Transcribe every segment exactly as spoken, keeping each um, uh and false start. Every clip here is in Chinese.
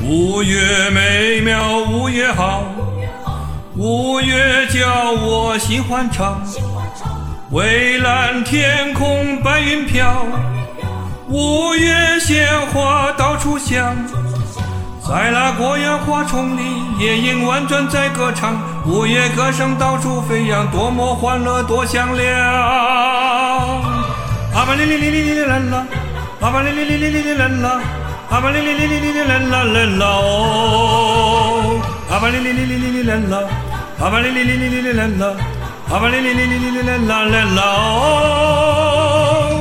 五月美妙五月好，五月叫我心欢畅，蔚蓝天空白云飘，五月鲜花到处香，在那果园花丛里夜莺婉转在歌唱，五月歌声到处飞扬，多么欢乐多响亮。阿巴哩哩哩哩哩啦啦，阿巴哩哩哩哩哩啦啦，阿巴哩哩哩哩哩啦啦啦啦哦，阿巴哩哩哩哩哩啦啦，阿巴哩哩哩哩哩啦啦，阿巴哩哩哩哩哩啦啦啦啦哦。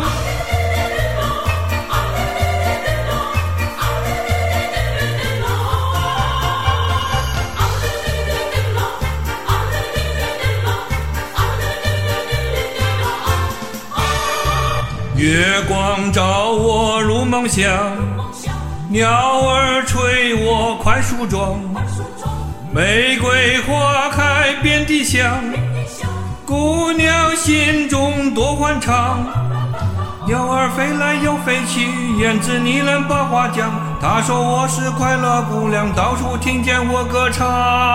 月光照我入梦乡，鸟儿吹我快梳妆，玫瑰花开遍地香，姑娘心中多欢畅。鸟儿飞来又飞去，燕子呢喃把话讲，她说我是快乐姑娘，到处听见我歌唱。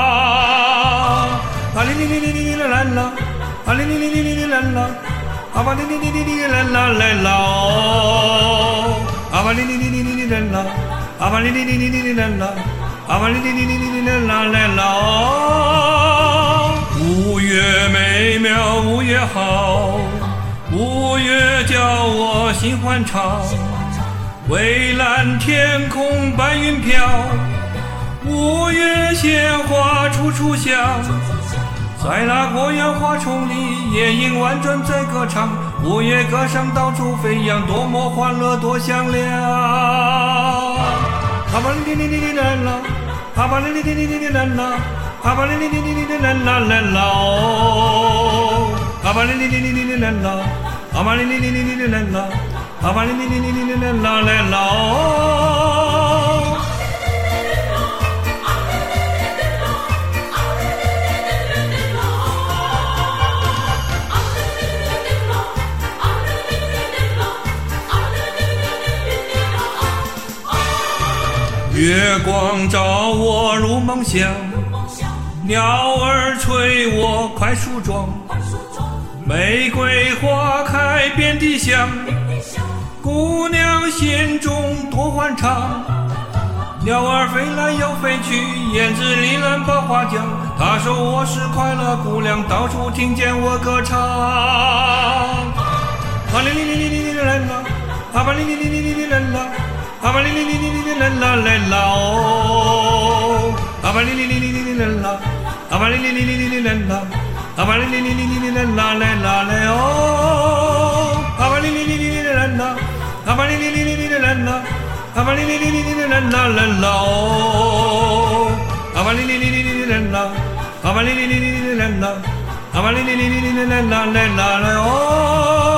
啊哩哩哩哩哩啦啦，啊哩哩哩哩哩啦啦，阿巴哩哩哩哩哩啦啦啦啦哦，阿巴哩哩哩哩哩啦啦，阿巴哩哩哩哩哩啦啦，阿巴哩哩哩哩哩啦啦啦啦哦。五月美妙五月好，五月叫我心欢畅，蔚蓝天空白云飘，五月鲜花处处香，在那果园花丛里夜莺婉转在歌唱，五月歌声到处飞扬，多么欢乐多响亮。阿巴哩哩哩哩啦啦，阿巴哩哩哩哩哩啦啦，阿巴哩哩哩哩哩啦啦啦啦哦，阿巴哩哩哩哩啦啦，阿巴哩哩哩哩啦啦，阿巴哩哩哩哩啦啦啦啦哦。月光照我入梦乡，鸟儿吹我快梳妆，玫瑰花开遍地香，姑娘心中多欢畅。鸟儿飞来又飞去，燕子呢喃把话讲，她说我是快乐姑娘，到处听见我歌唱。啊哩哩哩哩哩啦啦，啊巴哩哩哩哩哩啦啦，阿巴哩哩哩哩哩啦啦啦啦哦，阿巴哩哩哩哩哩啦啦，阿巴哩哩哩哩哩啦啦，阿巴哩哩哩哩哩啦啦啦啦哦，阿巴哩哩哩哩啦啦，阿巴哩哩哩哩啦啦，阿巴哩哩哩哩啦啦啦啦哦，阿巴哩哩哩哩啦啦，阿巴哩哩哩哩啦啦，阿巴哩哩哩哩啦啦啦啦哦。